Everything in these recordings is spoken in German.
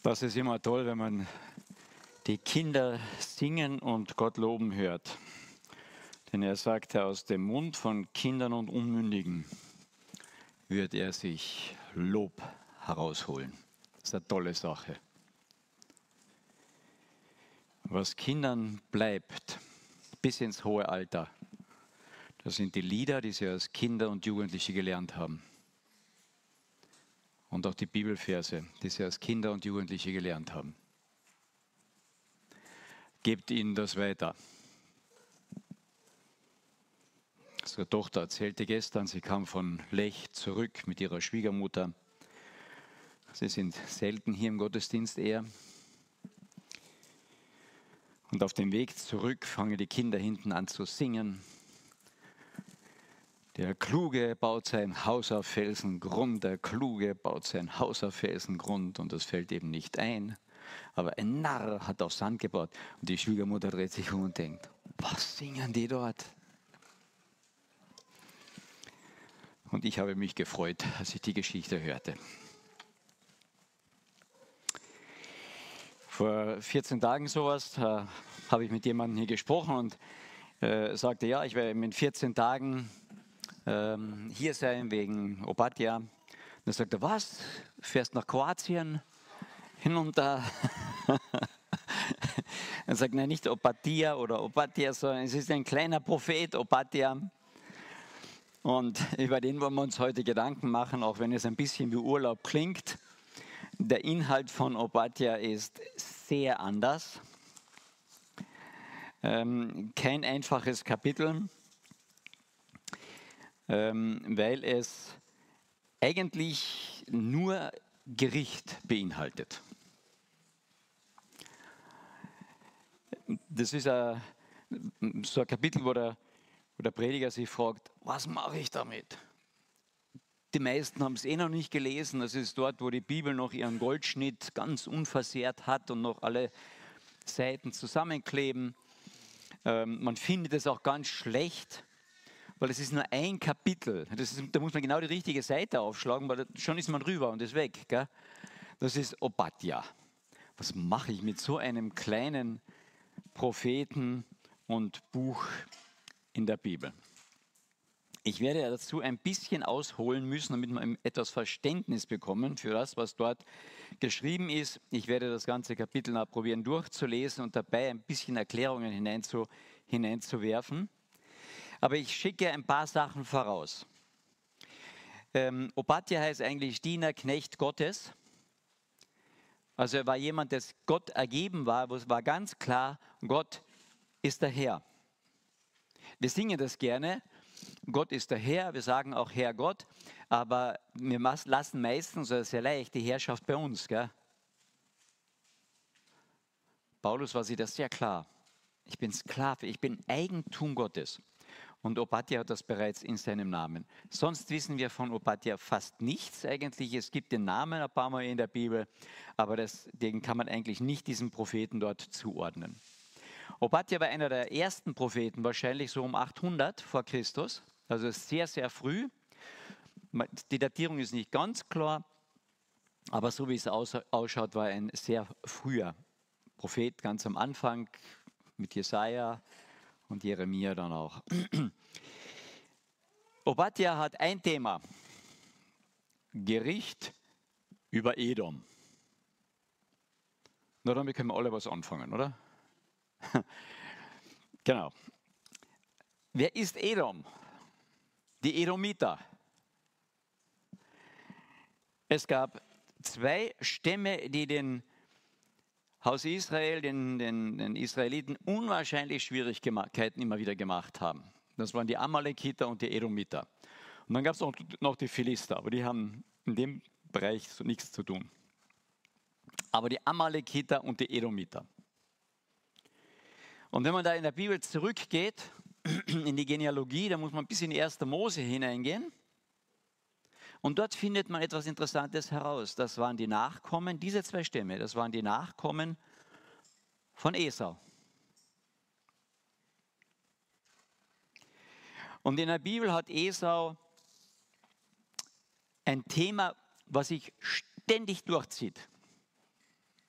Das ist immer toll, wenn man die Kinder singen und Gott loben hört. Denn er sagte, aus dem Mund von Kindern und Unmündigen wird er sich Lob herausholen. Das ist eine tolle Sache. Was Kindern bleibt, bis ins hohe Alter, das sind die Lieder, die sie als Kinder und Jugendliche gelernt haben. Und auch die Bibelverse, die sie als Kinder und Jugendliche gelernt haben. Gebt ihnen das weiter. Unsere Tochter erzählte gestern, sie kam von Lech zurück mit ihrer Schwiegermutter. Sie sind selten hier im Gottesdienst eher. Und auf dem Weg zurück fangen die Kinder hinten an zu singen. Der Kluge baut sein Haus auf Felsengrund, der Kluge baut sein Haus auf Felsengrund und das fällt eben nicht ein. Aber ein Narr hat auf Sand gebaut und die Schwiegermutter dreht sich um und denkt, was singen die dort? Und ich habe mich gefreut, als ich die Geschichte hörte. Vor 14 Tagen sowas habe ich mit jemandem hier gesprochen und sagte, ja, ich werde in 14 Tagen hier sein wegen Opatija. Und dann sagt er, was? Fährst nach Kroatien hinunter? Er sagt, nein, nicht Opatija oder Opatija, sondern es ist ein kleiner Prophet, Opatija. Und über den wollen wir uns heute Gedanken machen, auch wenn es ein bisschen wie Urlaub klingt. Der Inhalt von Opatija ist sehr anders. Kein einfaches Kapitel. Weil es eigentlich nur Gericht beinhaltet. Das ist so ein Kapitel, wo der Prediger sich fragt, was mache ich damit? Die meisten haben es noch nicht gelesen. Das ist dort, wo die Bibel noch ihren Goldschnitt ganz unversehrt hat und noch alle Seiten zusammenkleben. Man findet es auch ganz schlecht. Weil es ist nur ein Kapitel. Da muss man genau die richtige Seite aufschlagen, weil schon ist man rüber und ist weg. Gell? Das ist Opatija. Was mache ich mit so einem kleinen Propheten und Buch in der Bibel? Ich werde dazu ein bisschen ausholen müssen, damit wir etwas Verständnis bekommen für das, was dort geschrieben ist. Ich werde das ganze Kapitel mal probieren durchzulesen und dabei ein bisschen Erklärungen hineinzuwerfen. Aber ich schicke ein paar Sachen voraus. Opatija heißt eigentlich Diener, Knecht Gottes. Also er war jemand, der Gott ergeben war, wo es war ganz klar, Gott ist der Herr. Wir singen das gerne, Gott ist der Herr, wir sagen auch Herr Gott, aber wir lassen meistens, oder sehr leicht, die Herrschaft bei uns. Gell? Paulus war sich das sehr klar. Ich bin Sklave, ich bin Eigentum Gottes. Und Opatija hat das bereits in seinem Namen. Sonst wissen wir von Opatija fast nichts eigentlich. Es gibt den Namen ein paar Mal in der Bibel, aber den kann man eigentlich nicht diesem Propheten dort zuordnen. Opatija war einer der ersten Propheten, wahrscheinlich so um 800 vor Christus, also sehr, sehr früh. Die Datierung ist nicht ganz klar, aber so wie es ausschaut, war er ein sehr früher Prophet, ganz am Anfang mit Jesaja und Jeremia dann auch. Opatija hat ein Thema: Gericht über Edom. Na, damit können wir alle was anfangen, oder? Genau. Wer ist Edom? Die Edomiter. Es gab zwei Stämme, die den Haus Israel, den Israeliten unwahrscheinlich Schwierigkeiten immer wieder gemacht haben. Das waren die Amalekiter und die Edomiter. Und dann gab es noch die Philister, aber die haben in dem Bereich so nichts zu tun. Aber die Amalekiter und die Edomiter. Und wenn man da in der Bibel zurückgeht, in die Genealogie, da muss man bis in 1. Mose hineingehen. Und dort findet man etwas Interessantes heraus. Das waren die Nachkommen, diese zwei Stämme, das waren die Nachkommen von Esau. Und in der Bibel hat Esau ein Thema, was sich ständig durchzieht.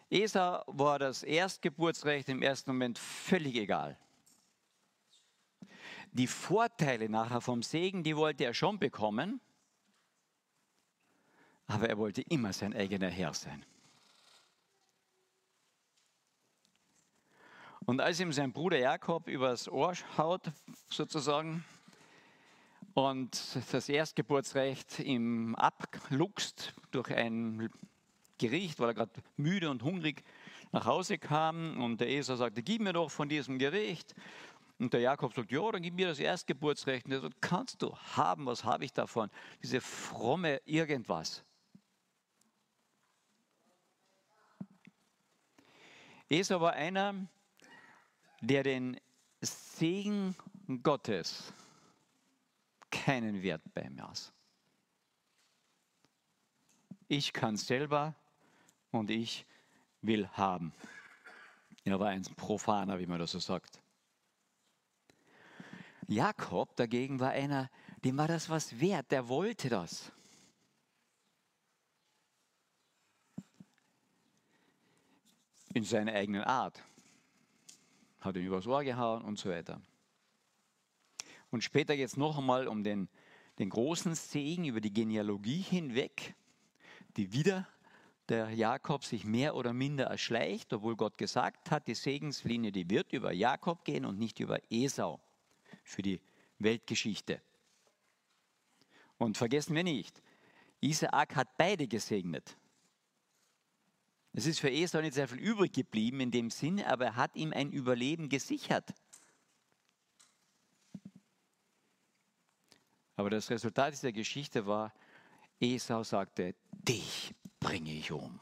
Esau war das Erstgeburtsrecht im ersten Moment völlig egal. Die Vorteile nachher vom Segen, die wollte er schon bekommen, aber er wollte immer sein eigener Herr sein. Und als ihm sein Bruder Jakob übers Ohr haut, sozusagen, und das Erstgeburtsrecht ihm abluchst durch ein Gericht, weil er gerade müde und hungrig nach Hause kam, und der Esau sagte, gib mir doch von diesem Gericht. Und der Jakob sagt, ja, dann gib mir das Erstgeburtsrecht. Und er sagt, kannst du haben, was habe ich davon? Diese fromme Irgendwas. Esau war einer, der den Segen Gottes keinen Wert beimaß. Ich kann selber und ich will haben. Er war ein Profaner, wie man das so sagt. Jakob dagegen war einer, dem war das was wert, der wollte das. In seiner eigenen Art. Hat ihn übers Ohr gehauen und so weiter. Und später geht es noch einmal um den großen Segen über die Genealogie hinweg, die wieder der Jakob sich mehr oder minder erschleicht, obwohl Gott gesagt hat, die Segenslinie, die wird über Jakob gehen und nicht über Esau für die Weltgeschichte. Und vergessen wir nicht, Isaak hat beide gesegnet. Es ist für Esau nicht sehr viel übrig geblieben in dem Sinne, aber er hat ihm ein Überleben gesichert. Aber das Resultat dieser Geschichte war, Esau sagte, dich bringe ich um.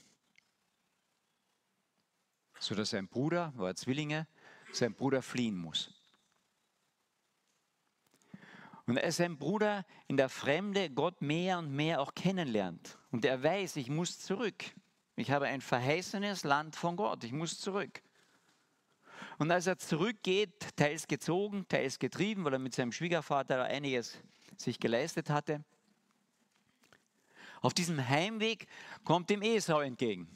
Sodass sein Bruder, war Zwillinge, sein Bruder fliehen muss. Und als sein Bruder in der Fremde Gott mehr und mehr auch kennenlernt und er weiß, ich muss zurück. Ich habe ein verheißenes Land von Gott, ich muss zurück. Und als er zurückgeht, teils gezogen, teils getrieben, weil er mit seinem Schwiegervater einiges sich geleistet hatte, auf diesem Heimweg kommt ihm Esau entgegen.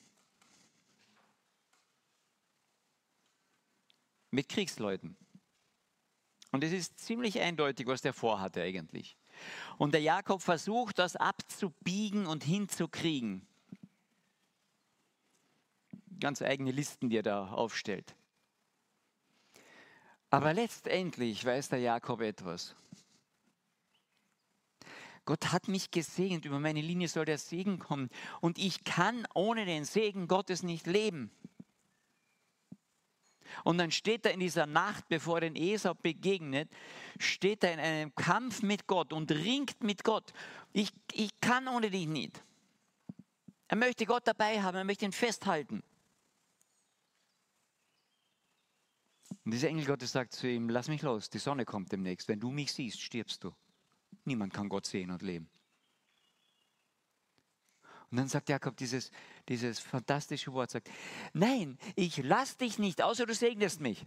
Mit Kriegsleuten. Und es ist ziemlich eindeutig, was der vorhatte eigentlich. Und der Jakob versucht, das abzubiegen und hinzukriegen. Ganz eigene Listen, die er da aufstellt. Aber letztendlich weiß der Jakob etwas. Gott hat mich gesegnet, über meine Linie soll der Segen kommen. Und ich kann ohne den Segen Gottes nicht leben. Und dann steht er in dieser Nacht, bevor er den Esau begegnet, steht er in einem Kampf mit Gott und ringt mit Gott. Ich kann ohne dich nicht. Er möchte Gott dabei haben, er möchte ihn festhalten. Und dieser Engel Gottes sagt zu ihm, lass mich los, die Sonne kommt demnächst. Wenn du mich siehst, stirbst du. Niemand kann Gott sehen und leben. Und dann sagt Jakob dieses fantastische Wort, sagt, nein, ich lass dich nicht, außer du segnest mich.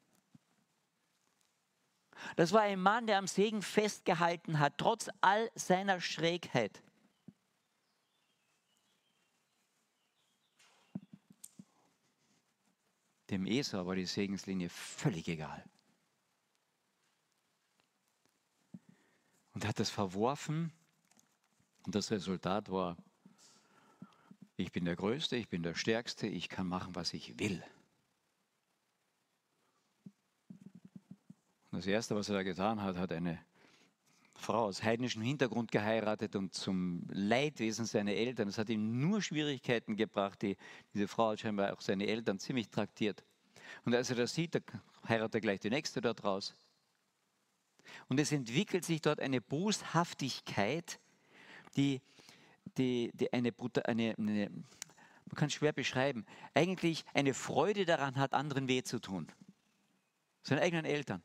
Das war ein Mann, der am Segen festgehalten hat, trotz all seiner Schrägheit. Dem Esau war die Segenslinie völlig egal. Und er hat das verworfen und das Resultat war, ich bin der Größte, ich bin der Stärkste, ich kann machen, was ich will. Und das Erste, was er da getan hat, hat eine Frau aus heidnischem Hintergrund geheiratet und zum Leidwesen seiner Eltern. Das hat ihm nur Schwierigkeiten gebracht. Diese Frau hat scheinbar auch seine Eltern ziemlich traktiert. Und als er das sieht, heiratet er gleich die nächste dort raus. Und es entwickelt sich dort eine Boshaftigkeit, man kann es schwer beschreiben, eigentlich eine Freude daran hat, anderen weh zu tun. Seinen eigenen Eltern.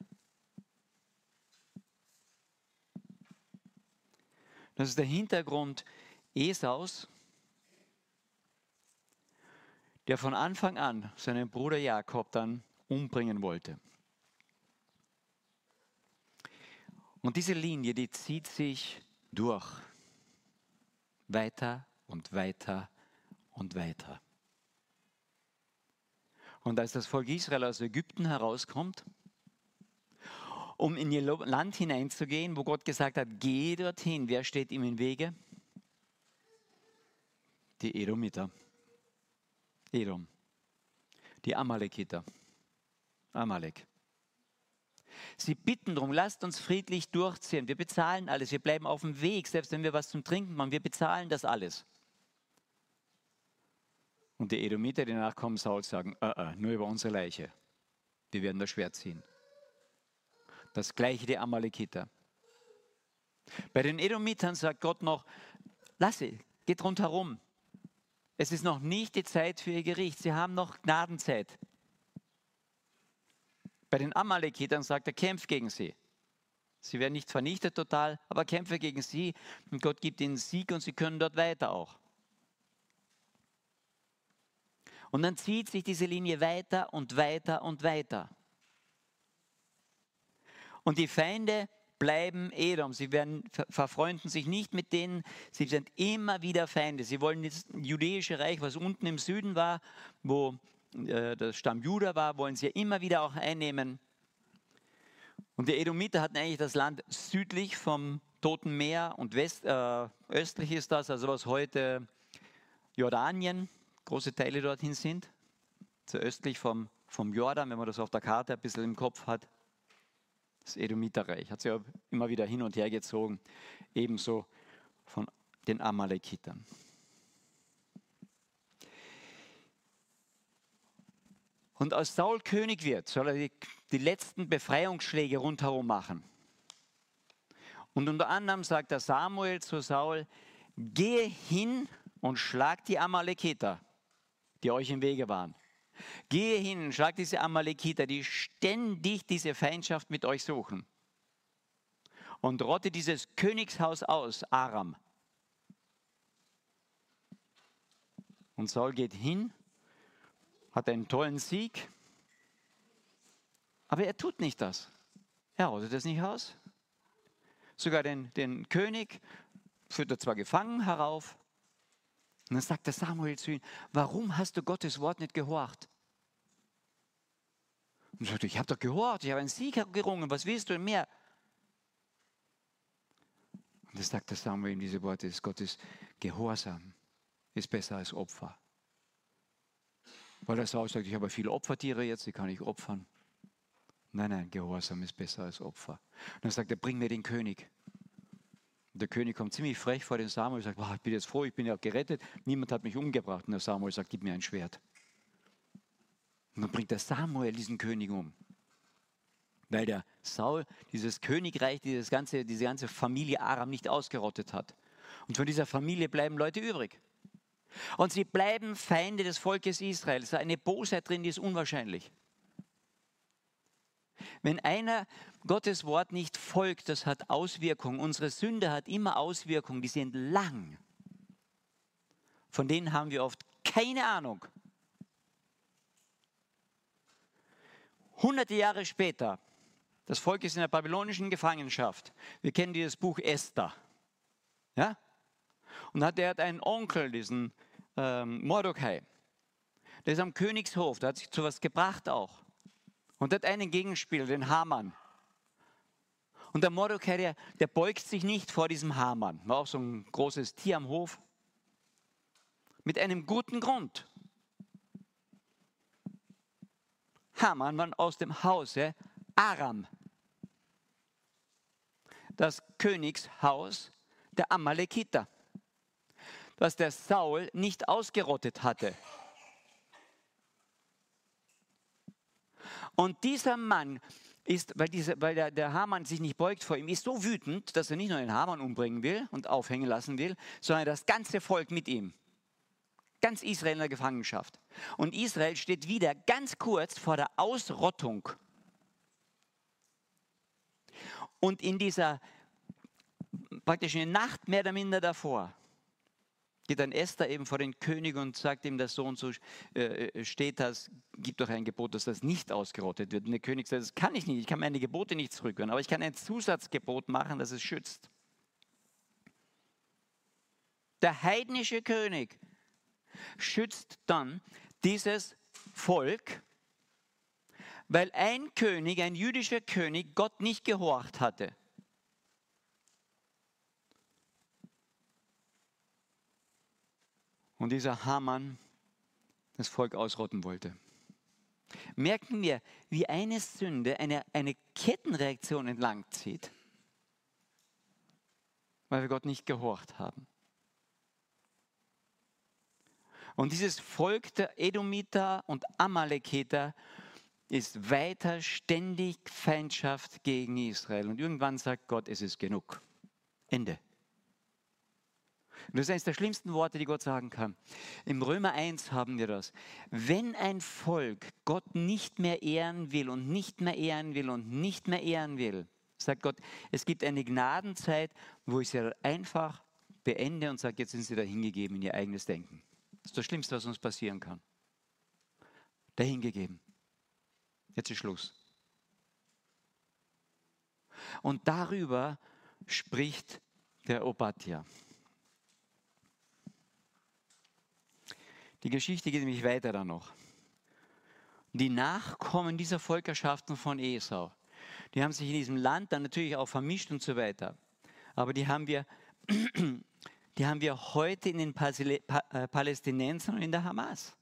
Das ist der Hintergrund Esaus, der von Anfang an seinen Bruder Jakob dann umbringen wollte. Und diese Linie, die zieht sich durch. Weiter und weiter und weiter. Und als das Volk Israel aus Ägypten herauskommt, um in ihr Land hineinzugehen, wo Gott gesagt hat, geh dorthin, wer steht ihm im Wege? Die Edomiter. Edom. Die Amalekiter. Amalek. Sie bitten darum, lasst uns friedlich durchziehen. Wir bezahlen alles, wir bleiben auf dem Weg, selbst wenn wir was zum Trinken machen, wir bezahlen das alles. Und die Edomiter, die Nachkommen Sauls, sagen, nur über unsere Leiche. Wir werden das Schwert ziehen. Das gleiche die Amalekiter. Bei den Edomitern sagt Gott noch, lass sie, geht rundherum. Es ist noch nicht die Zeit für ihr Gericht, sie haben noch Gnadenzeit. Bei den Amalekitern sagt er, kämpft gegen sie. Sie werden nicht vernichtet total, aber kämpfe gegen sie und Gott gibt ihnen Sieg und sie können dort weiter auch. Und dann zieht sich diese Linie weiter und weiter und weiter. Und die Feinde bleiben Edom. Sie verfreunden sich nicht mit denen. Sie sind immer wieder Feinde. Sie wollen das jüdische Reich, was unten im Süden war, wo das Stamm Juda war, wollen sie immer wieder auch einnehmen. Und die Edomiter hatten eigentlich das Land südlich vom Toten Meer und östlich ist das, also was heute Jordanien, große Teile dorthin sind, so östlich vom Jordan, wenn man das auf der Karte ein bisschen im Kopf hat. Das Edomiterreich hat sich ja immer wieder hin und her gezogen, ebenso von den Amalekitern. Und als Saul König wird, soll er die letzten Befreiungsschläge rundherum machen. Und unter anderem sagt der Samuel zu Saul, gehe hin und schlag die Amalekiter, die euch im Wege waren. Gehe hin und schlag diese Amalekiter, die ständig diese Feindschaft mit euch suchen. Und rotte dieses Königshaus aus, Aram. Und Saul geht hin, hat einen tollen Sieg, aber er tut nicht das. Er rottet es nicht aus. Sogar den König führt er zwar gefangen herauf, und dann sagt der Samuel zu ihm, warum hast du Gottes Wort nicht gehorcht? Und er sagt, ich habe doch gehorcht, ich habe einen Sieg gerungen, was willst du denn mehr? Und dann sagt der Samuel in diese Worte, Gottes Gehorsam ist besser als Opfer. Weil der Saul sagt, ich habe viele Opfertiere jetzt, die kann ich opfern. Nein, Gehorsam ist besser als Opfer. Und dann sagt er, bring mir den König. Und der König kommt ziemlich frech vor den Samuel und sagt, ich bin jetzt froh, ich bin ja gerettet, niemand hat mich umgebracht. Und der Samuel sagt, gib mir ein Schwert. Und dann bringt der Samuel diesen König um. Weil der Saul dieses Königreich, diese ganze Familie Aram nicht ausgerottet hat. Und von dieser Familie bleiben Leute übrig. Und sie bleiben Feinde des Volkes Israel. Es ist eine Bosheit drin, die ist unwahrscheinlich. Wenn einer Gottes Wort nicht folgt, das hat Auswirkungen. Unsere Sünde hat immer Auswirkungen, die sind lang. Von denen haben wir oft keine Ahnung. Hunderte Jahre später, das Volk ist in der babylonischen Gefangenschaft. Wir kennen dieses Buch Esther. Ja? Und der hat einen Onkel, diesen Mordecai. Der ist am Königshof, der hat sich zu was gebracht auch. Und der hat einen Gegenspieler, den Haman. Und der Mordecai, der beugt sich nicht vor diesem Haman. War auch so ein großes Tier am Hof. Mit einem guten Grund. Haman war aus dem Hause Aram. Das Königshaus der Amalekiter. Das der Saul nicht ausgerottet hatte. Und dieser Mann ist, weil der Haman sich nicht beugt vor ihm, ist so wütend, dass er nicht nur den Haman umbringen will und aufhängen lassen will, sondern das ganze Volk mit ihm. Ganz Israel in der Gefangenschaft. Und Israel steht wieder ganz kurz vor der Ausrottung. Und in dieser praktisch eine Nacht mehr oder minder davor, geht dann Esther eben vor den König und sagt ihm, dass so und so steht das, gibt doch ein Gebot, dass das nicht ausgerottet wird. Und der König sagt, das kann ich nicht, ich kann meine Gebote nicht zurückführen, aber ich kann ein Zusatzgebot machen, das es schützt. Der heidnische König schützt dann dieses Volk weil ein König, ein jüdischer König, Gott nicht gehorcht hatte. Und dieser Haman das Volk ausrotten wollte. Merken wir, wie eine Sünde eine Kettenreaktion entlang zieht, weil wir Gott nicht gehorcht haben. Und dieses Volk der Edomiter und Amaleketer ist weiter ständig Feindschaft gegen Israel. Und irgendwann sagt Gott, es ist genug. Ende. Und das ist eines der schlimmsten Worte, die Gott sagen kann. Im Römer 1 haben wir das. Wenn ein Volk Gott nicht mehr ehren will und nicht mehr ehren will und nicht mehr ehren will, sagt Gott, es gibt eine Gnadenzeit, wo ich sie einfach beende und sage, jetzt sind sie dahingegeben in ihr eigenes Denken. Das ist das Schlimmste, was uns passieren kann. Dahingegeben. Jetzt ist Schluss. Und darüber spricht der Obadja. Die Geschichte geht nämlich weiter dann noch. Die Nachkommen dieser Völkerschaften von Esau, die haben sich in diesem Land dann natürlich auch vermischt und so weiter. Aber die haben wir heute in den Palästinensern und in der Hamas.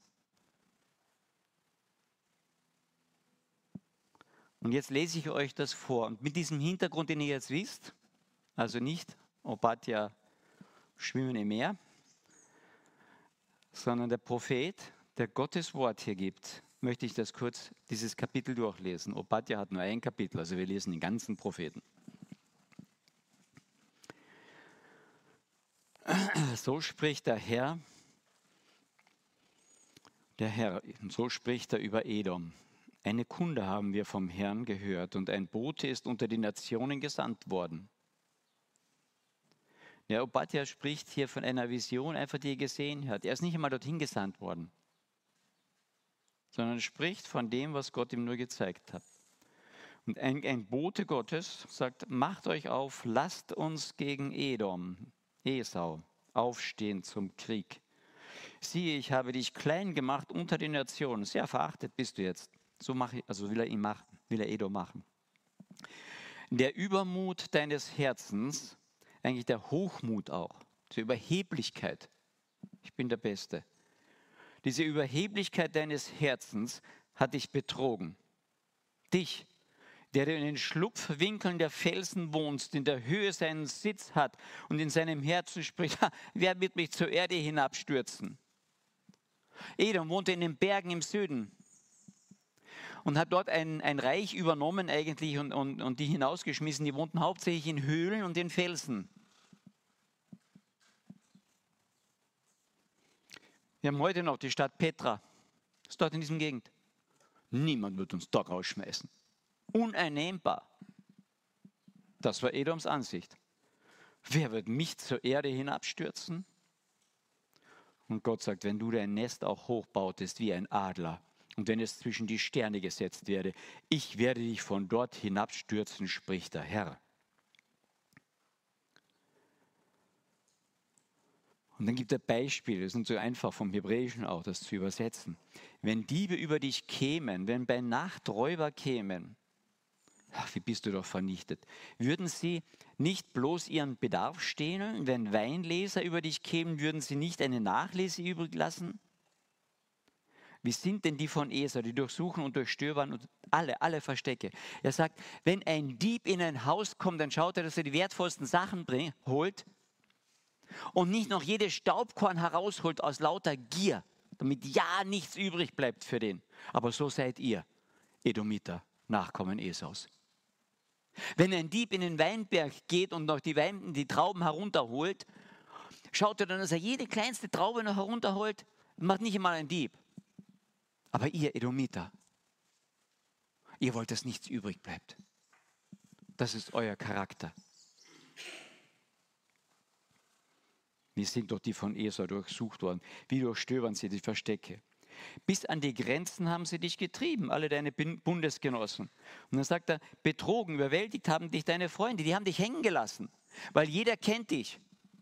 Und jetzt lese ich euch das vor. Und mit diesem Hintergrund, den ihr jetzt wisst, also nicht Obadja schwimmen im Meer, sondern der Prophet, der Gottes Wort hier gibt, möchte ich das kurz, dieses Kapitel durchlesen. Obadja hat nur ein Kapitel, also wir lesen den ganzen Propheten. So spricht der Herr, so spricht er über Edom. Eine Kunde haben wir vom Herrn gehört und ein Bote ist unter die Nationen gesandt worden. Der Obadja spricht hier von einer Vision, einfach die er gesehen hat. Er ist nicht einmal dorthin gesandt worden, sondern spricht von dem, was Gott ihm nur gezeigt hat. Und ein Bote Gottes sagt, macht euch auf, lasst uns gegen Esau, aufstehen zum Krieg. Siehe, ich habe dich klein gemacht unter den Nationen, sehr verachtet bist du jetzt. So will er Edom machen. Der Übermut deines Herzens, eigentlich der Hochmut auch, die Überheblichkeit, ich bin der Beste. Diese Überheblichkeit deines Herzens hat dich betrogen. Dich, der du in den Schlupfwinkeln der Felsen wohnst, in der Höhe seinen Sitz hat und in seinem Herzen spricht, wer wird mich zur Erde hinabstürzen? Edom wohnte in den Bergen im Süden und hat dort ein Reich übernommen eigentlich und die hinausgeschmissen. Die wohnten hauptsächlich in Höhlen und in Felsen. Wir haben heute noch die Stadt Petra. Das ist dort in diesem Gegend. Niemand wird uns da rausschmeißen. Uneinnehmbar. Das war Edoms Ansicht. Wer wird mich zur Erde hinabstürzen? Und Gott sagt, wenn du dein Nest auch hochbautest wie ein Adler und wenn es zwischen die Sterne gesetzt werde, ich werde dich von dort hinabstürzen, spricht der Herr. Und dann gibt er Beispiele, das ist nicht so einfach vom Hebräischen auch, das zu übersetzen. Wenn Diebe über dich kämen, wenn bei Nacht Räuber kämen, ach, wie bist du doch vernichtet. Würden sie nicht bloß ihren Bedarf stehlen? Wenn Weinleser über dich kämen, würden sie nicht eine Nachlese übrig lassen? Wie sind denn die von Esau, die durchsuchen und durchstöbern und alle Verstecke? Er sagt, wenn ein Dieb in ein Haus kommt, dann schaut er, dass er die wertvollsten Sachen holt und nicht noch jedes Staubkorn herausholt aus lauter Gier, damit ja nichts übrig bleibt für den. Aber so seid ihr, Edomiter, Nachkommen Esaus. Wenn ein Dieb in den Weinberg geht und noch die Trauben herunterholt, schaut er dann, dass er jede kleinste Traube noch herunterholt, macht nicht einmal ein Dieb. Aber ihr Edomiter, ihr wollt, dass nichts übrig bleibt. Das ist euer Charakter. Wir sind doch die von Esau durchsucht worden. Wie durchstöbern sie die Verstecke? Bis an die Grenzen haben sie dich getrieben, alle deine Bundesgenossen. Und dann sagt er, betrogen, überwältigt haben dich deine Freunde, die haben dich hängen gelassen, weil jeder kennt dich.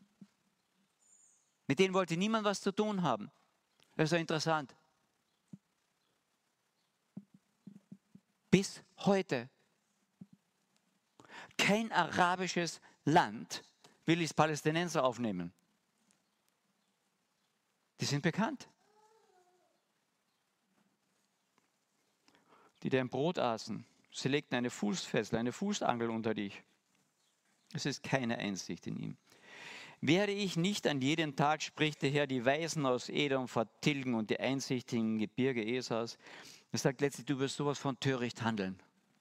Mit denen wollte niemand was zu tun haben. Das ist ja interessant. Bis heute. Kein arabisches Land will die Palästinenser aufnehmen. Die sind bekannt. Die dein Brot aßen, sie legten eine Fußfessel, eine Fußangel unter dich. Es ist keine Einsicht in ihm. Werde ich nicht an jedem Tag, spricht der Herr, die Weisen aus Edom vertilgen und die Einsichtigen im Gebirge Esas? Er sagt letztlich, du wirst sowas von töricht handeln.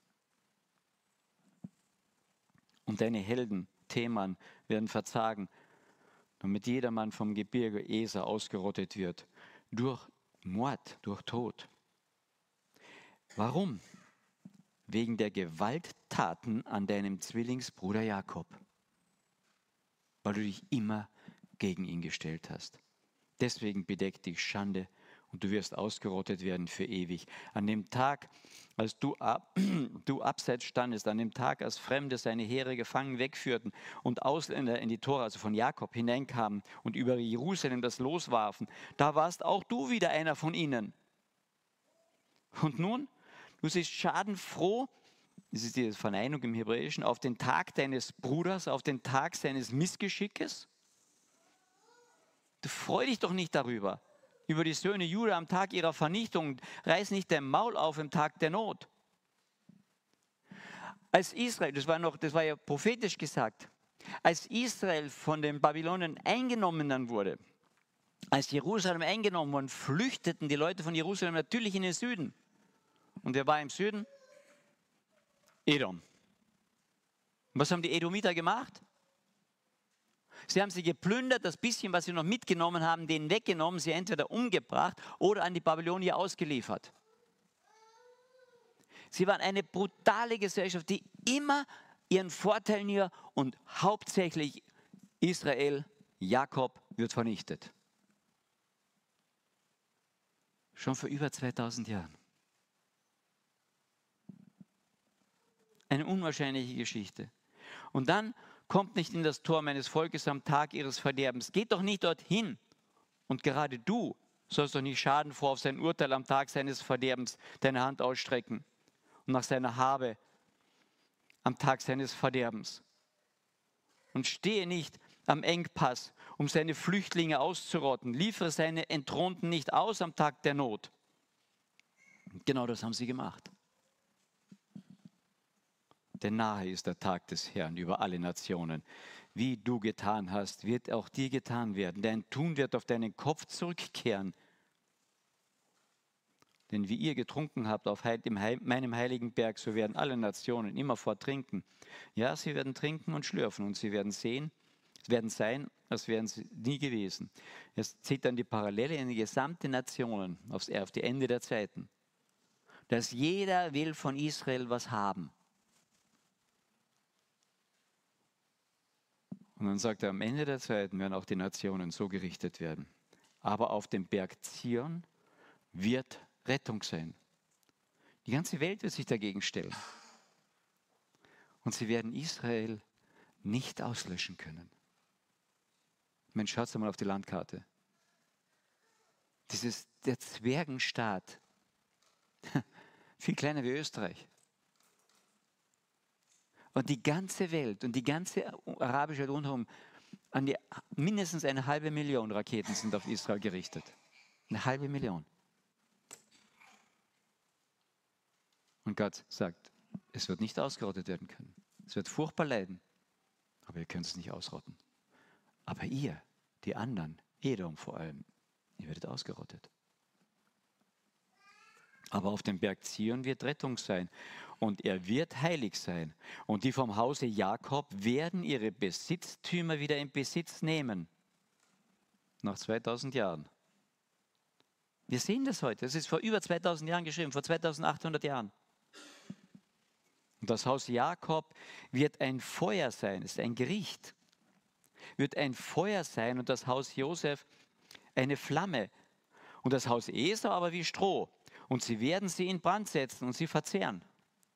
Und deine Helden, Teman, werden verzagen, damit jedermann vom Gebirge Esa ausgerottet wird. Durch Mord, durch Tod. Warum? Wegen der Gewalttaten an deinem Zwillingsbruder Jakob. Weil du dich immer gegen ihn gestellt hast. Deswegen bedeckt dich Schande und du wirst ausgerottet werden für ewig. An dem Tag, als du abseits standest, an dem Tag, als Fremde seine Heere gefangen wegführten und Ausländer in die Tore, also von Jakob, hineinkamen und über Jerusalem das Los warfen, da warst auch du wieder einer von ihnen. Und nun, du siehst schadenfroh, das ist die Verneinung im Hebräischen, auf den Tag deines Bruders, auf den Tag seines Missgeschickes. Du freu dich doch nicht darüber, über die Söhne Juda am Tag ihrer Vernichtung. Reiß nicht dein Maul auf im Tag der Not. Als Israel, das war ja prophetisch gesagt, als Israel von den Babylonern eingenommen wurde, als Jerusalem eingenommen wurde, flüchteten die Leute von Jerusalem natürlich in den Süden. Und wer war im Süden? Edom. Was haben die Edomiter gemacht? Sie haben sie geplündert, das bisschen, was sie noch mitgenommen haben, denen weggenommen, sie entweder umgebracht oder an die Babylonier ausgeliefert. Sie waren eine brutale Gesellschaft, die immer ihren Vorteil nur und hauptsächlich Israel, Jakob wird vernichtet. Schon vor über 2000 Jahren. Eine unwahrscheinliche Geschichte. Und dann kommt nicht in das Tor meines Volkes am Tag ihres Verderbens. Geht doch nicht dorthin. Und gerade du sollst doch nicht schadenfroh auf sein Urteil am Tag seines Verderbens deine Hand ausstrecken und nach seiner Habe am Tag seines Verderbens. Und stehe nicht am Engpass, um seine Flüchtlinge auszurotten. Liefere seine Entthronten nicht aus am Tag der Not. Genau das haben sie gemacht. Denn nahe ist der Tag des Herrn über alle Nationen. Wie du getan hast, wird auch dir getan werden. Dein Tun wird auf deinen Kopf zurückkehren. Denn wie ihr getrunken habt auf meinem heiligen Berg, so werden alle Nationen immerfort trinken. Ja, sie werden trinken und schlürfen und sie werden sein, als wären sie nie gewesen. Es zieht dann die Parallele in die gesamte Nationen, auf die Ende der Zeiten. Dass jeder will von Israel was haben. Und dann sagt er, am Ende der Zeiten werden auch die Nationen so gerichtet werden. Aber auf dem Berg Zion wird Rettung sein. Die ganze Welt wird sich dagegen stellen. Und sie werden Israel nicht auslöschen können. Mensch, schaut mal auf die Landkarte. Der Zwergenstaat, viel kleiner wie Österreich. Und die ganze Welt und die ganze arabische Welt rundherum, mindestens 500.000 Raketen sind auf Israel gerichtet. 500.000. Und Gott sagt, es wird nicht ausgerottet werden können. Es wird furchtbar leiden, aber ihr könnt es nicht ausrotten. Aber ihr, die anderen, Edom vor allem, ihr werdet ausgerottet. Aber auf dem Berg Zion wird Rettung sein und er wird heilig sein. Und die vom Hause Jakob werden ihre Besitztümer wieder in Besitz nehmen. Nach 2000 Jahren. Wir sehen das heute. Das ist vor über 2000 Jahren geschrieben, vor 2800 Jahren. Und das Haus Jakob wird ein Feuer sein, es ist ein Gericht. Wird ein Feuer sein und das Haus Josef eine Flamme. Und das Haus Esau aber wie Stroh. Und sie werden sie in Brand setzen und sie verzehren.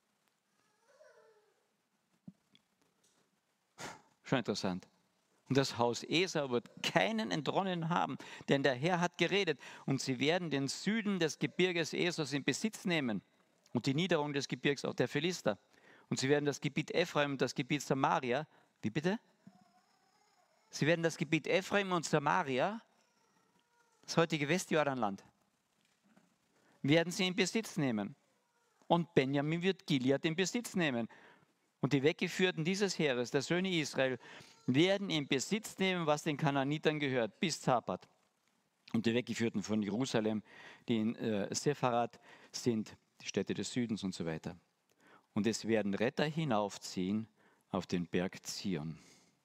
Schon interessant. Und das Haus Esau wird keinen Entronnenen haben, denn der Herr hat geredet. Und sie werden den Süden des Gebirges Esaus in Besitz nehmen und die Niederung des Gebirgs auch der Philister. Und sie werden das Gebiet Ephraim und das Gebiet Samaria, wie bitte? Sie werden das Gebiet Ephraim und Samaria, das heutige Westjordanland, werden sie in Besitz nehmen. Und Benjamin wird Gilead in Besitz nehmen. Und die Weggeführten dieses Heeres, der Söhne Israel, werden in Besitz nehmen, was den Kanaanitern gehört, bis Zapat. Und die Weggeführten von Jerusalem, die in Sepharad sind, die Städte des Südens und so weiter. Und es werden Retter hinaufziehen auf den Berg Zion,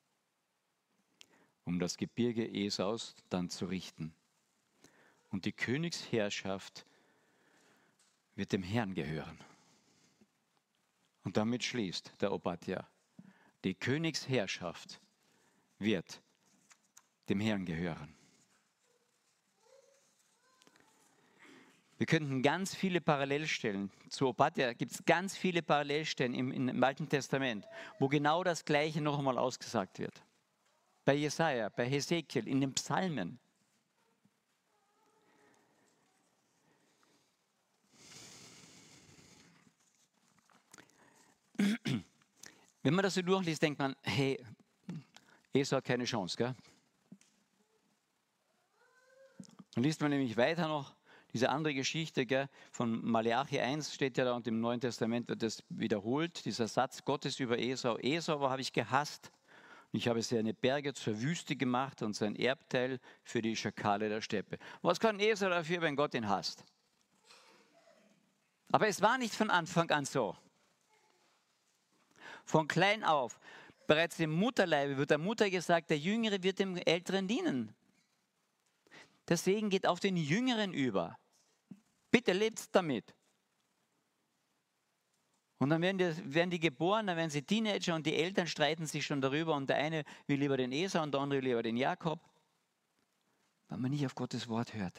um das Gebirge Esaus dann zu richten. Und die Königsherrschaft wird dem Herrn gehören. Und damit schließt der Obadja: Die Königsherrschaft wird dem Herrn gehören. Wir könnten ganz viele Parallelstellen, zu Obadja gibt es ganz viele Parallelstellen im Alten Testament, wo genau das Gleiche noch einmal ausgesagt wird. Bei Jesaja, bei Hesekiel, in den Psalmen. Wenn man das so durchliest, denkt man, hey, Esau hat keine Chance, gell? Dann liest man nämlich weiter noch diese andere Geschichte, gell? Von Maleachi 1 steht ja da, und im Neuen Testament wird das wiederholt, dieser Satz Gottes über Esau. Esau aber habe ich gehasst. Ich habe seine Berge zur Wüste gemacht und sein Erbteil für die Schakale der Steppe. Was kann Esau dafür, wenn Gott ihn hasst? Aber es war nicht von Anfang an so. Von klein auf, bereits im Mutterleibe wird der Mutter gesagt, der Jüngere wird dem Älteren dienen. Der Segen geht auf den Jüngeren über. Bitte lebt damit. Und dann werden die geboren, dann werden sie Teenager und die Eltern streiten sich schon darüber und der eine will lieber den Esau und der andere lieber den Jakob, weil man nicht auf Gottes Wort hört.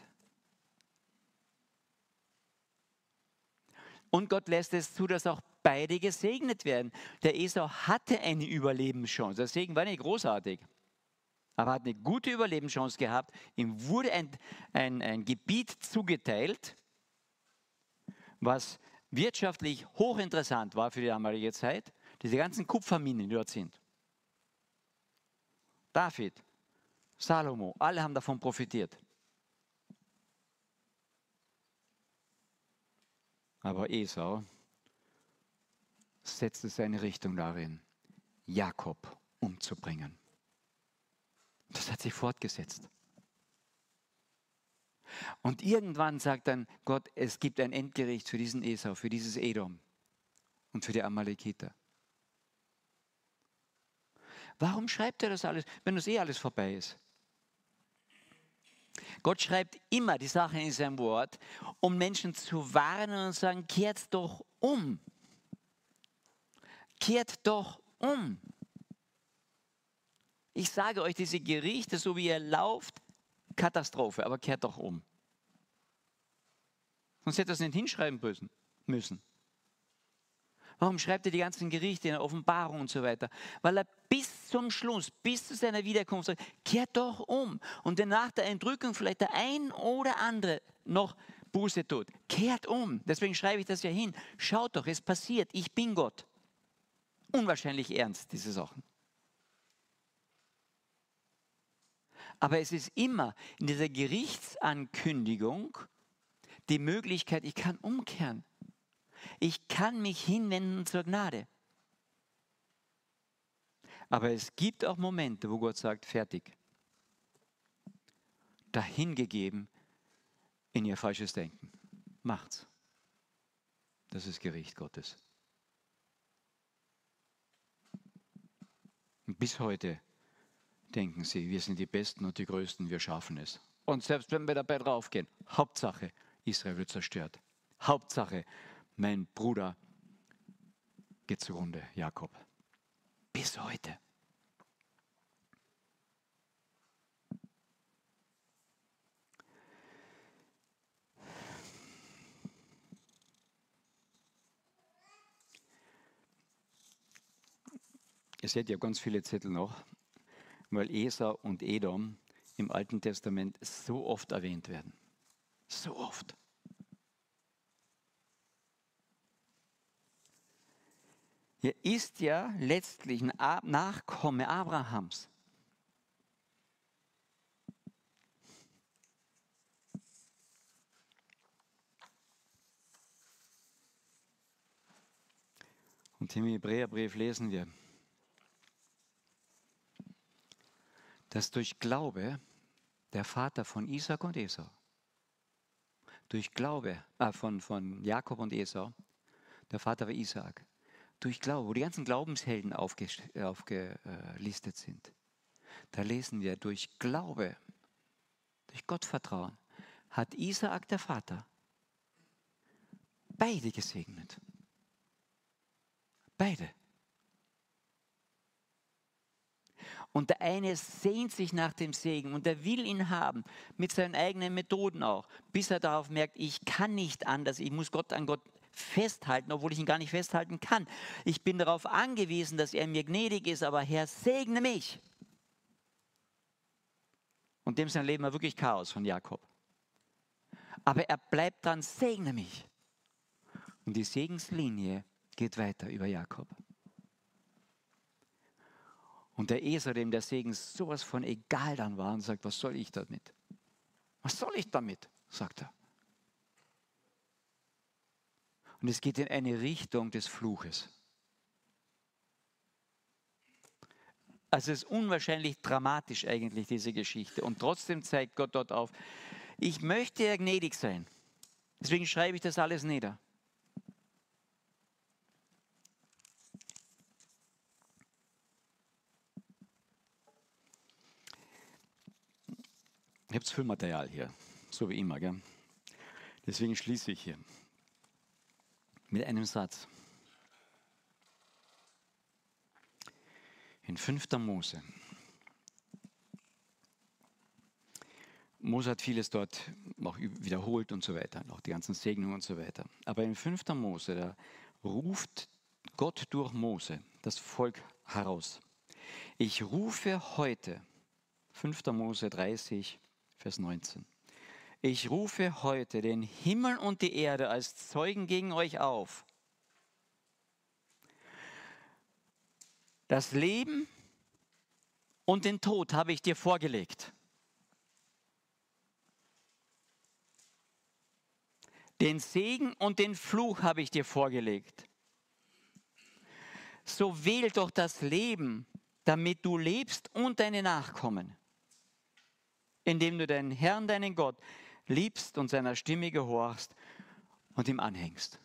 Und Gott lässt es zu, dass auch beide gesegnet werden. Der Esau hatte eine Überlebenschance. Der Segen war nicht großartig, aber hat eine gute Überlebenschance gehabt. Ihm wurde ein Gebiet zugeteilt, was wirtschaftlich hochinteressant war für die damalige Zeit. Diese ganzen Kupferminen, die dort sind. David, Salomo, alle haben davon profitiert. Aber Esau setzte seine Richtung darin, Jakob umzubringen. Das hat sich fortgesetzt. Und irgendwann sagt dann Gott, es gibt ein Endgericht für diesen Esau, für dieses Edom und für die Amalekiter. Warum schreibt er das alles, wenn das alles vorbei ist? Gott schreibt immer die Sachen in seinem Wort, um Menschen zu warnen und zu sagen, kehrt doch um. Kehrt doch um. Ich sage euch, diese Gerichte, so wie ihr lauft, Katastrophe, aber kehrt doch um. Sonst hätte er es nicht hinschreiben müssen. Warum schreibt er die ganzen Gerichte in der Offenbarung und so weiter? Weil er bis zum Schluss, bis zu seiner Wiederkunft sagt, kehrt doch um. Und wenn nach der Entrückung vielleicht der ein oder andere noch Buße tut, kehrt um. Deswegen schreibe ich das ja hin. Schaut doch, es passiert, ich bin Gott. Unwahrscheinlich ernst, diese Sachen. Aber es ist immer in dieser Gerichtsankündigung die Möglichkeit, ich kann umkehren. Ich kann mich hinwenden zur Gnade. Aber es gibt auch Momente, wo Gott sagt, fertig. Dahingegeben in ihr falsches Denken. Macht's. Das ist Gericht Gottes. Und bis heute denken sie, wir sind die Besten und die Größten, wir schaffen es. Und selbst wenn wir dabei draufgehen, Hauptsache, Israel wird zerstört. Hauptsache, mein Bruder geht zugrunde, Jakob. Bis heute. Ihr seht ja ganz viele Zettel noch, weil Esau und Edom im Alten Testament so oft erwähnt werden. So oft. Er ist ja letztlich ein Nachkomme Abrahams. Und im Hebräerbrief lesen wir, dass durch Glaube der Vater von Isaak und Esau, durch Glaube von Jakob und Esau, der Vater war Isaak, durch Glaube, wo die ganzen Glaubenshelden aufgelistet sind, da lesen wir, durch Glaube, durch Gottvertrauen, hat Isaak, der Vater, beide gesegnet. Beide. Und der eine sehnt sich nach dem Segen und der will ihn haben, mit seinen eigenen Methoden auch, bis er darauf merkt, ich kann nicht anders, ich muss an Gott festhalten, obwohl ich ihn gar nicht festhalten kann. Ich bin darauf angewiesen, dass er mir gnädig ist, aber Herr, segne mich. Und dem sein Leben war wirklich Chaos von Jakob. Aber er bleibt dran, segne mich. Und die Segenslinie geht weiter über Jakob. Und der Esau, dem der Segen sowas von egal dann war, und sagt, was soll ich damit? Was soll ich damit? Sagt er. Und es geht in eine Richtung des Fluches. Also es ist unwahrscheinlich dramatisch eigentlich, diese Geschichte. Und trotzdem zeigt Gott dort auf, ich möchte ja gnädig sein. Deswegen schreibe ich das alles nieder. Ich habe Füllmaterial hier, so wie immer. Gell? Deswegen schließe ich hier mit einem Satz. In 5. Mose. Mose hat vieles dort auch wiederholt und so weiter, auch die ganzen Segnungen und so weiter. Aber in 5. Mose, da ruft Gott durch Mose das Volk heraus. Ich rufe heute, 5. Mose 30, Vers 19. Ich rufe heute den Himmel und die Erde als Zeugen gegen euch auf. Das Leben und den Tod habe ich dir vorgelegt. Den Segen und den Fluch habe ich dir vorgelegt. So wähl doch das Leben, damit du lebst und deine Nachkommen, indem du deinen Herrn, deinen Gott, liebst und seiner Stimme gehorchst und ihm anhängst.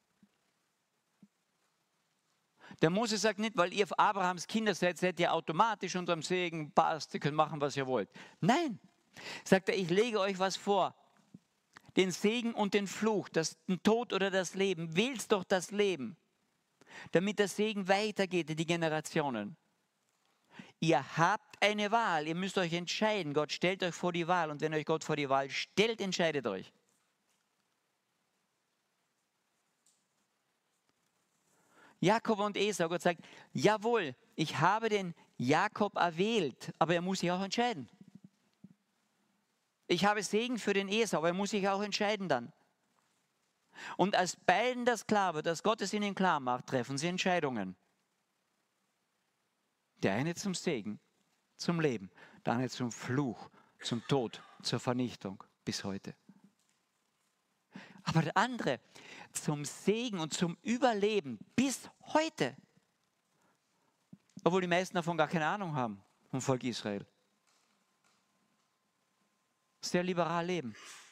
Der Mose sagt nicht, weil ihr Abrahams Kinder seid ihr automatisch unterm Segen, passt, ihr könnt machen, was ihr wollt. Nein, sagt er, ich lege euch was vor. Den Segen und den Fluch, den Tod oder das Leben. Wählst doch das Leben, damit der Segen weitergeht in die Generationen. Ihr habt eine Wahl, ihr müsst euch entscheiden. Gott stellt euch vor die Wahl und wenn euch Gott vor die Wahl stellt, entscheidet euch. Jakob und Esau, Gott sagt, jawohl, ich habe den Jakob erwählt, aber er muss sich auch entscheiden. Ich habe Segen für den Esau, aber er muss sich auch entscheiden dann. Und als beiden das klar wird, dass Gott es ihnen klar macht, treffen sie Entscheidungen. Der eine zum Segen, zum Leben, der andere zum Fluch, zum Tod, zur Vernichtung bis heute. Aber der andere zum Segen und zum Überleben bis heute. Obwohl die meisten davon gar keine Ahnung haben vom Volk Israel. Sehr liberal leben.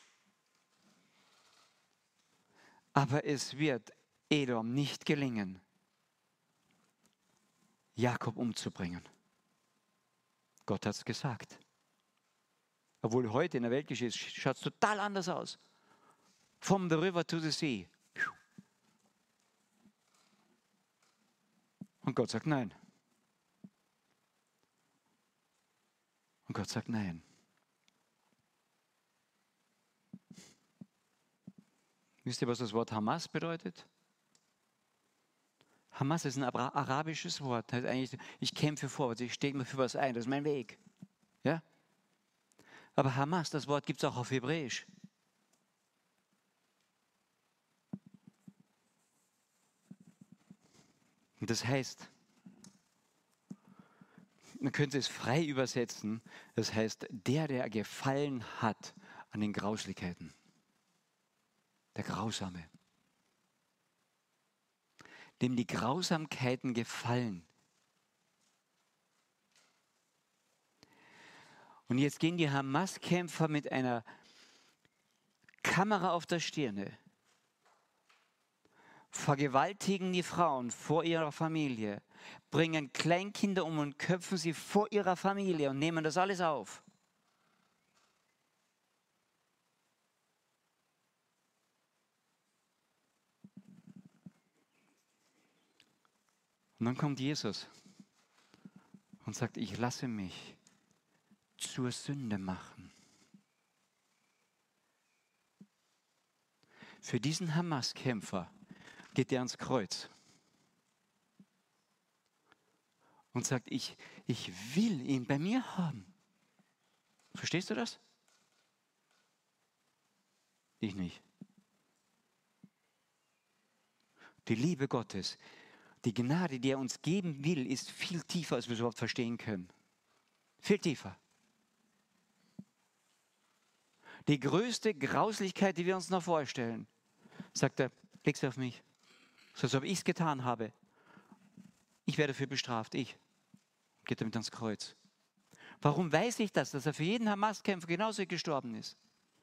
Aber es wird Edom nicht gelingen, Jakob umzubringen. Gott hat es gesagt. Obwohl heute in der Welt geschieht, schaut es total anders aus. From the river to the sea. Und Gott sagt nein. Und Gott sagt nein. Wisst ihr, was das Wort Hamas bedeutet? Hamas ist ein arabisches Wort. Heißt eigentlich, ich kämpfe vorwärts, ich stehe mir für was ein, das ist mein Weg. Ja? Aber Hamas, das Wort gibt es auch auf Hebräisch. Und das heißt, man könnte es frei übersetzen, das heißt, der gefallen hat an den Grauslichkeiten. Der Grausame. Dem die Grausamkeiten gefallen. Und jetzt gehen die Hamas-Kämpfer mit einer Kamera auf der Stirne, vergewaltigen die Frauen vor ihrer Familie, bringen Kleinkinder um und köpfen sie vor ihrer Familie und nehmen das alles auf. Und dann kommt Jesus und sagt, ich lasse mich zur Sünde machen. Für diesen Hamas-Kämpfer geht er ans Kreuz und sagt, ich will ihn bei mir haben. Verstehst du das? Ich nicht. Die Liebe Gottes, die Gnade, die er uns geben will, ist viel tiefer, als wir es überhaupt verstehen können. Viel tiefer. Die größte Grauslichkeit, die wir uns noch vorstellen, sagt er, leg sie auf mich. So als ob ich es getan habe. Ich werde dafür bestraft, ich. Geht damit ans Kreuz. Warum weiß ich das, dass er für jeden Hamas-Kämpfer genauso gestorben ist?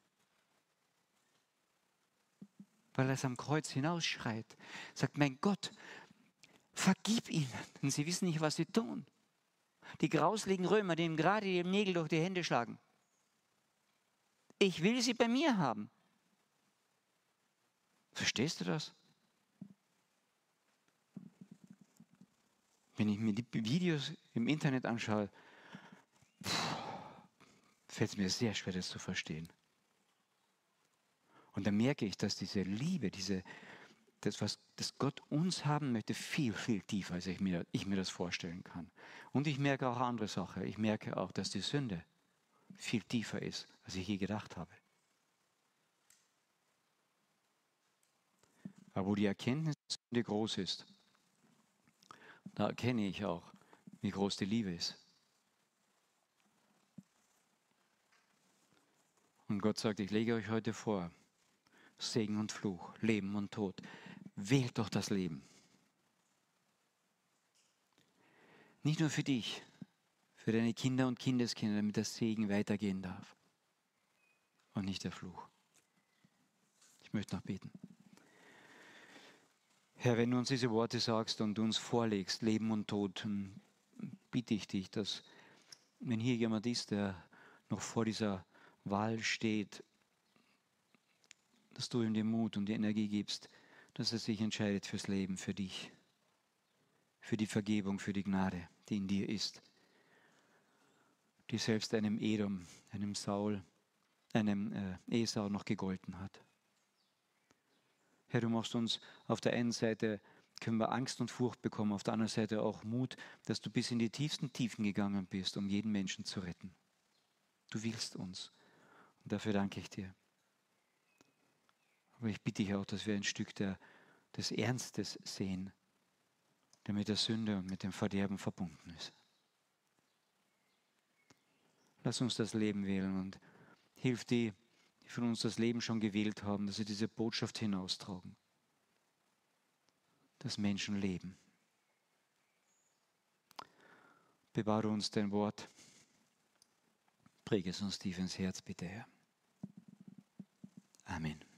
Weil er es am Kreuz hinausschreit. Sagt, mein Gott, vergib ihnen, denn sie wissen nicht, was sie tun. Die grausligen Römer, die ihm gerade die Nägel durch die Hände schlagen. Ich will sie bei mir haben. Verstehst du das? Wenn ich mir die Videos im Internet anschaue, fällt es mir sehr schwer, das zu verstehen. Und dann merke ich, dass diese Liebe, das Gott uns haben möchte, viel, viel tiefer, als ich mir das vorstellen kann. Und ich merke auch andere Sachen. Ich merke auch, dass die Sünde viel tiefer ist, als ich je gedacht habe. Aber wo die Erkenntnis der Sünde groß ist, da erkenne ich auch, wie groß die Liebe ist. Und Gott sagt, ich lege euch heute vor, Segen und Fluch, Leben und Tod. Wählt doch das Leben. Nicht nur für dich, für deine Kinder und Kindeskinder, damit der Segen weitergehen darf. Und nicht der Fluch. Ich möchte noch beten. Herr, wenn du uns diese Worte sagst und uns vorlegst, Leben und Tod, dann bitte ich dich, dass, wenn hier jemand ist, der noch vor dieser Wahl steht, dass du ihm den Mut und die Energie gibst, dass er sich entscheidet fürs Leben, für dich, für die Vergebung, für die Gnade, die in dir ist, die selbst einem Edom, einem Saul, einem Esau noch gegolten hat. Herr, du machst uns auf der einen Seite, können wir Angst und Furcht bekommen, auf der anderen Seite auch Mut, dass du bis in die tiefsten Tiefen gegangen bist, um jeden Menschen zu retten. Du willst uns. Und dafür danke ich dir. Aber ich bitte dich auch, dass wir ein Stück des Ernstes sehen, der mit der Sünde und mit dem Verderben verbunden ist. Lass uns das Leben wählen und hilf die von uns das Leben schon gewählt haben, dass sie diese Botschaft hinaustragen. Dass Menschen leben. Bewahre uns dein Wort. Präge es uns tief ins Herz, bitte, Herr. Amen.